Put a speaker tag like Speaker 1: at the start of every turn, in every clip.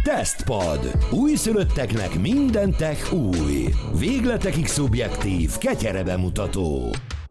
Speaker 1: Tesztpad. Újszülötteknek minden tech új. Végletekig szubjektív, ketyere bemutató.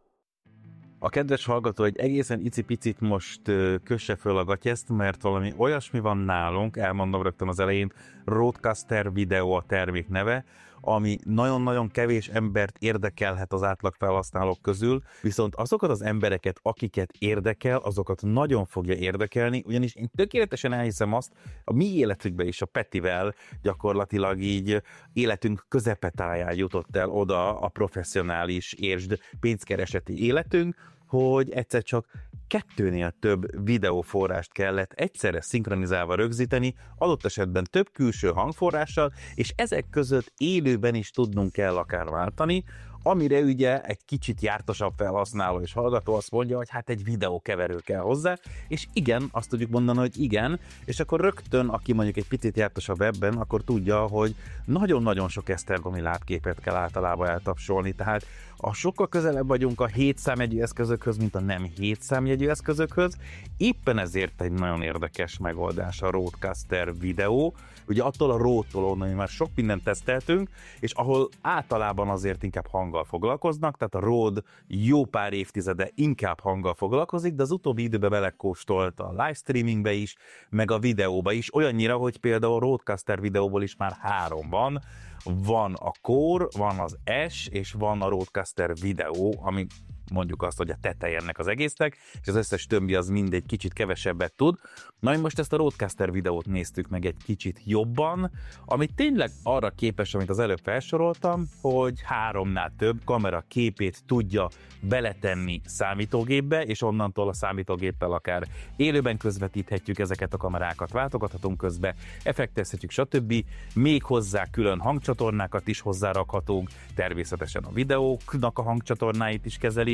Speaker 2: A kedves hallgató egy egészen icipicit most kösse föl a gatyeszt, mert valami olyasmi van nálunk, elmondom rögtön az elején, Rodecaster Video a termék neve, ami nagyon-nagyon kevés embert érdekelhet az átlag felhasználók közül, viszont azokat az embereket, akiket érdekel, azokat nagyon fogja érdekelni, ugyanis én tökéletesen elhiszem azt, a mi életünkben is a Petivel gyakorlatilag így életünk közepetáján jutott el oda a professzionális értsd pénzkereseti életünk, hogy egyszer csak 2-nél több videóforrást kellett egyszerre szinkronizálva rögzíteni, adott esetben több külső hangforrással, és ezek között élőben is tudnunk kell akár váltani, amire ugye egy kicsit jártasabb felhasználó és hallgató azt mondja, hogy hát egy videókeverő kell hozzá, és igen, azt tudjuk mondani, hogy igen, és akkor rögtön, aki mondjuk egy picit jártasabb ebben, akkor tudja, hogy nagyon-nagyon sok esztergomi lábképet kell általában eltapsolni, tehát sokkal közelebb vagyunk a 7 számjegyű eszközökhöz, mint a nem 7 számjegyű eszközökhöz, éppen ezért egy nagyon érdekes megoldás a Rodecaster Video, ugye attól a Rode-tól onnan, hogy már sok mindent teszteltünk, és ahol általában azért inkább hanggal foglalkoznak, tehát a Rode jó pár évtizede inkább hanggal foglalkozik, de az utóbbi időben belekóstolt a livestreamingbe is, meg a videóba is, olyannyira, hogy például a Rodecaster Videóból is már 3 van. Van a Core, van az S, és van a Rodecaster Video, ami mondjuk azt, hogy a teteje ennek az egésznek, és az összes többi az mindegy kicsit kevesebbet tud. Na, mi most ezt a Rodecaster Videót néztük meg egy kicsit jobban, ami tényleg arra képes, amit az előbb felsoroltam, hogy 3-nál több kamera képét tudja beletenni számítógépbe, és onnantól a számítógéppel akár élőben közvetíthetjük ezeket a kamerákat, váltogathatunk közbe, effektezhetjük, stb. Még hozzá külön hangcsatornákat is hozzárakhatunk, természetesen a videóknak a hangcsatornáit is kezeli,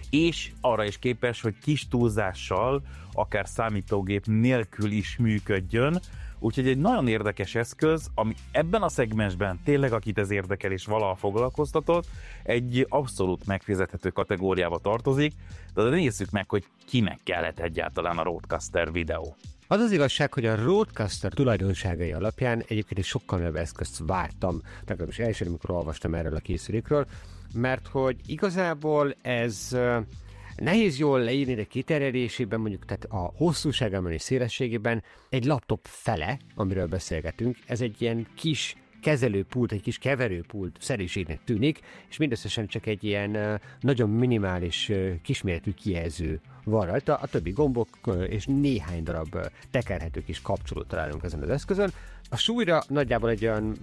Speaker 2: és arra is képes, hogy kis túlzással, akár számítógép nélkül is működjön, úgyhogy egy nagyon érdekes eszköz, ami ebben a szegmensben tényleg akit ez érdekel és valaha foglalkoztatott, egy abszolút megfizethető kategóriába tartozik, de nézzük meg, hogy kinek kellett egyáltalán a Rodecaster Video.
Speaker 3: Az az igazság, hogy a Rodecaster tulajdonságai alapján egyébként egy sokkal nagyobb eszközt vártam, legalábbis elsőre, amikor olvastam erről a készülékről, mert hogy igazából ez nehéz jól leírni, de kiterjedésében, mondjuk tehát a hosszúságában és szélességében egy laptop fele, amiről beszélgetünk, ez egy ilyen kis kezelőpult, egy kis keverőpult szerűségnek tűnik, és mindösszesen csak egy ilyen nagyon minimális kisméretű kijelző van rajta, a többi gombok és néhány darab tekerhető kis kapcsolót találunk ezen az eszközön. A súlyra nagyjából egy olyan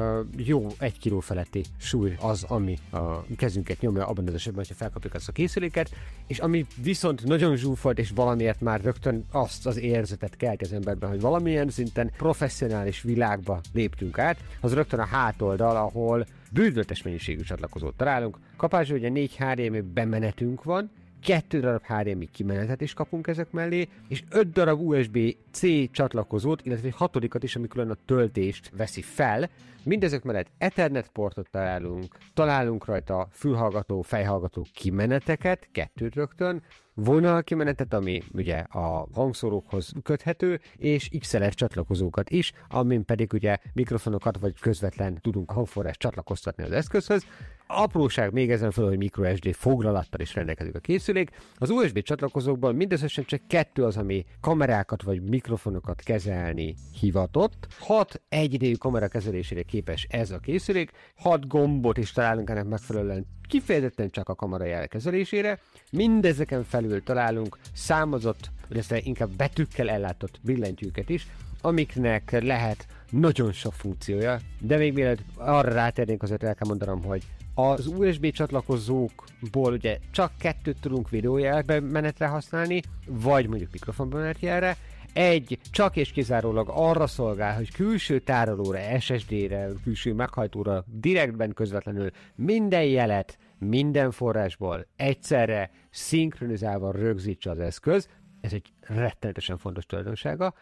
Speaker 3: jó 1 kg feletti súly az, ami a kezünket nyomja abban az esetben, hogyha felkapjuk ezt a készüléket, és ami viszont nagyon zsúfolt, és valamiért már rögtön azt az érzetet kelt az emberben, hogy valamilyen szinten professzionális világba léptünk át, az rögtön a hátoldal, ahol bődöltes mennyiségű csatlakozót találunk. Kapásra ugye 4 HDMI bemenetünk van, 2 darab HDMI kimenetet is kapunk ezek mellé, és 5 darab USB-C csatlakozót, illetve egy 6-at is, ami külön a töltést veszi fel. Mindezek mellett Ethernet portot találunk rajta fülhallgató, fejhallgató kimeneteket, 2 rögtön, vonalkimenetet, ami ugye a hangszórókhoz köthető, és XLR csatlakozókat is, amin pedig ugye mikrofonokat vagy közvetlen tudunk hangforrást csatlakoztatni az eszközhöz. Apróság még ezen felül, hogy microSD foglalattal is rendelkezik a készülék. Az USB csatlakozókból mindösszesen csak 2 az, ami kamerákat vagy mikrofonokat kezelni hivatott. 6 egyidejű kamera kezelésére képes ez a készülék, 6 gombot is találunk ennek megfelelően kifejezetten csak a kamera jelkezelésére. Mindezeken felül találunk számozott, illetve inkább betűkkel ellátott billentyűket is, amiknek lehet nagyon sok funkciója, de még mielőtt arra rátérnénk, azért el kell mondanom, hogy az USB csatlakozókból ugye csak 2 tudunk videójelbemenetre használni, vagy mondjuk mikrofonbemenetjelre, egy csak és kizárólag arra szolgál, hogy külső tárolóra, SSD-re, külső meghajtóra direktben közvetlenül minden jelet, minden forrásból egyszerre szinkronizálva rögzítse az eszköz. Ez egy rettenetesen fontos tulajdonsága.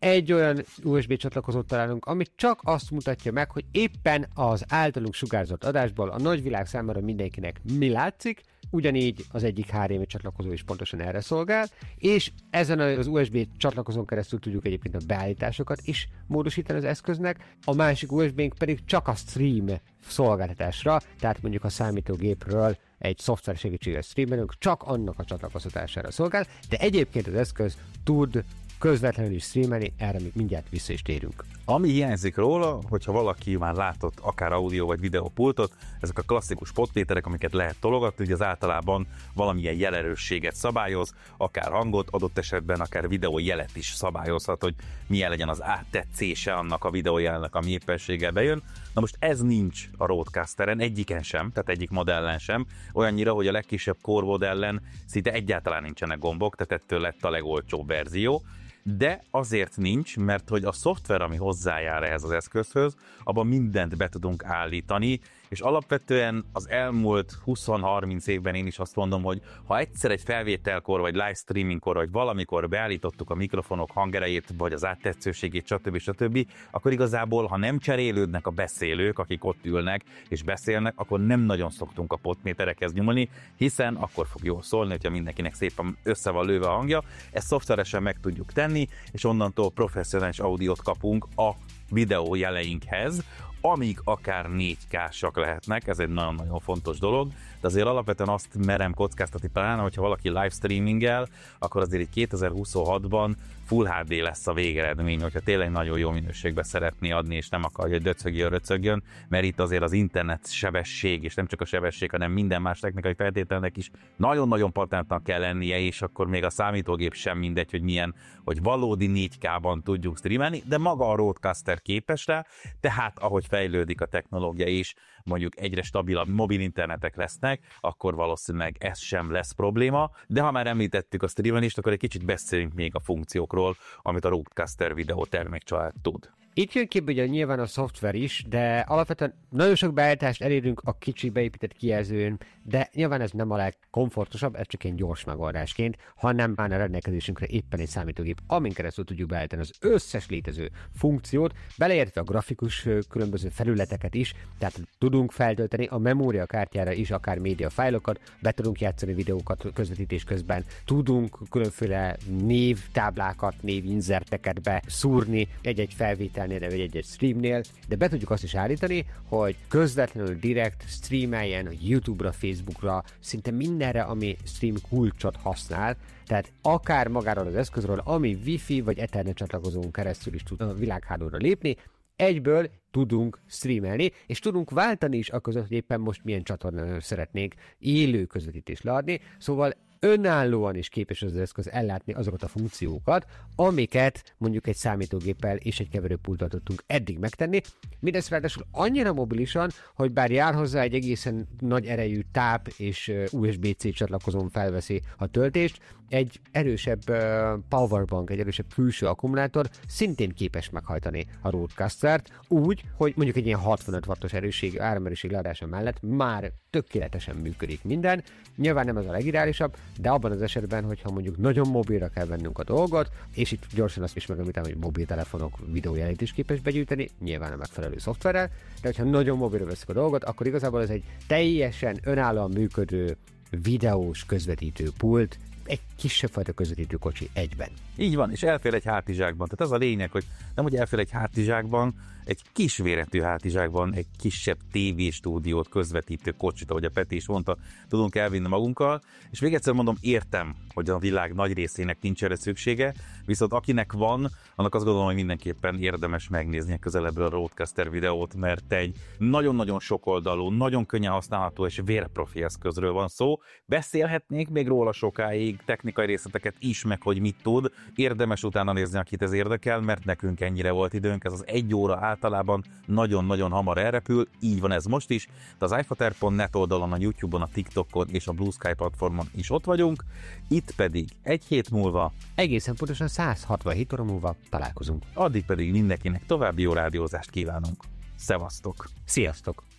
Speaker 3: egy olyan USB csatlakozót találunk, ami csak azt mutatja meg, hogy éppen az általunk sugárzott adásból a nagyvilág számára mindenkinek mi látszik, ugyanígy az egyik HDMI csatlakozó is pontosan erre szolgál, és ezen az USB csatlakozón keresztül tudjuk egyébként a beállításokat is módosítani az eszköznek, a másik USB-nk pedig csak a stream szolgáltatásra, tehát mondjuk a számítógépről egy szoftver segítségével streamelünk, csak annak a csatlakoztatására szolgál, de egyébként az eszköz tud közvetlenül is streamelni, erre még mindjárt vissza is térünk.
Speaker 2: Ami hiányzik róla, hogyha valaki már látott akár audio vagy videópultot, ezek a klasszikus potméterek, amiket lehet tologatni, hogy az általában valamilyen jelerősséget szabályoz, akár hangot, adott esetben akár videójelet is szabályozhat, hogy milyen legyen az áttetszése annak a videójelnek, ami éppenséggel bejön. Na most ez nincs a Rodecasteren, egyiken sem, tehát egyik modellen sem, olyannyira, hogy a legkisebb core modellen szinte egyáltalán nincsenek gombok, tehát ettől lett a legolcsóbb verzió. De azért nincs, mert hogy a szoftver, ami hozzájár ehhez az eszközhöz, abban mindent be tudunk állítani, és alapvetően az elmúlt 20-30 évben én is azt mondom, hogy ha egyszer egy felvételkor, vagy livestreamingkor, vagy valamikor beállítottuk a mikrofonok hangerejét, vagy az áttetszőségét, stb., akkor igazából, ha nem cserélődnek a beszélők, akik ott ülnek és beszélnek, akkor nem nagyon szoktunk a potméterekhez nyúlni, hiszen akkor fog jól szólni, hogyha mindenkinek szépen össze van lőve a hangja. Ezt szoftveresen meg tudjuk tenni, és onnantól professzionális audiót kapunk a videó jeleinkhez, amíg akár 4K-sak lehetnek, ez egy nagyon-nagyon fontos dolog, de azért alapvetően azt merem kockáztatni, pláne, hogyha valaki livestreamingel, akkor azért így 2026-ban Full HD lesz a végeredmény, hogyha tényleg nagyon jó minőségbe szeretné adni, és nem akarja, hogy döcögjön, mert itt azért az internet sebesség, és nem csak a sebesség, hanem minden más technikai feltételnek is nagyon-nagyon patentnak kell lennie, és akkor még a számítógép sem mindegy, hogy milyen, hogy valódi 4K-ban tudjuk streamelni, de maga a Rodecaster képes rá, tehát ahogy fejlődik a technológia is, mondjuk egyre stabilabb mobil internetek lesznek, akkor valószínűleg ez sem lesz probléma, de ha már említettük a streamelést, akkor egy kicsit beszéljünk még a funkciókról, amit a Rodecaster videó termékcsalád tud.
Speaker 3: Itt jön képbe ugye nyilván a szoftver is, de alapvetően nagyon sok beállítást elérünk a kicsi beépített kijelzőn, de nyilván ez nem a legkomfortosabb, ez csak egy gyors megoldásként, hanem már a rendelkezésünkre éppen egy számítógép, amin keresztül tudjuk beállítani az összes létező funkciót, beleértve a grafikus különböző felületeket is, tehát tudunk feltölteni a memóriakártyára is akár médiafájlokat, be tudunk játszani videókat közvetítés közben, tudunk különféle névtáblákat, névinzerteket beszúrni egy-egy felvételnél, vagy egy-egy streamnél, de be tudjuk azt is állítani, hogy közvetlenül direkt streameljen a YouTube-ra, Facebookra, szinte mindenre, ami stream kulcsot használ, tehát akár magáról az eszközről, ami Wi-Fi vagy Ethernet csatlakozón keresztül is tud a világhálóra lépni, egyből tudunk streamelni, és tudunk váltani is aközött, hogy éppen most milyen csatornán szeretnénk élő közvetítést leadni, szóval önállóan is képes az eszköz ellátni azokat a funkciókat, amiket mondjuk egy számítógéppel és egy keverőpulttal tudtunk eddig megtenni. Mindezt ráadásul annyira mobilisan, hogy bár jár hozzá egy egészen nagy erejű táp és USB-C csatlakozón felveszi a töltést, egy erősebb powerbank, egy erősebb külső akkumulátor szintén képes meghajtani a Rodecastert úgy, hogy mondjuk egy ilyen 65 wattos áramerősség leadása mellett már tökéletesen működik minden. Nyilván nem ez a legideálisabb, de abban az esetben, hogyha mondjuk nagyon mobilra kell vennünk a dolgot, és itt gyorsan azt is megemlítem, hogy mobiltelefonok videójelét is képes begyűjteni, nyilván a megfelelő szoftverrel, de hogyha nagyon mobilra veszük a dolgot, akkor igazából ez egy teljesen önállóan működő videós közvetítő pult, egy kisebb fajta közvetítő kocsi egyben.
Speaker 2: Így van, és elfér egy hátizsákban. Tehát az a lényeg, hogy nem hogy elfér egy hátizsákban, egy kis véretű hátizsákban egy kisebb tévéstúdiót közvetítő kocsit, ahogy a Peti is mondta, tudunk elvinni magunkkal, és még egyszer mondom, értem, hogy a világ nagy részének nincs erre szüksége, viszont akinek van, annak azt gondolom, hogy mindenképpen érdemes megnézni közelebbről a Rodecaster videót, mert egy nagyon-nagyon sokoldalú, nagyon könnyen használható és vérprofi eszközről van szó. Beszélhetnék még róla sokáig, technikai részleteket is, meg hogy mit tud. Érdemes utána nézni, akit ez érdekel, mert nekünk ennyire volt időnk, ez az 1 óra általában nagyon-nagyon hamar elrepül, így van ez most is, de az iFater.net oldalon, a YouTube-on, a TikTokon és a Blue Sky platformon is ott vagyunk, itt pedig egy hét múlva,
Speaker 3: egészen pontosan 167 óra múlva találkozunk.
Speaker 2: Addig pedig mindenkinek további jó rádiózást kívánunk. Szevasztok!
Speaker 3: Sziasztok!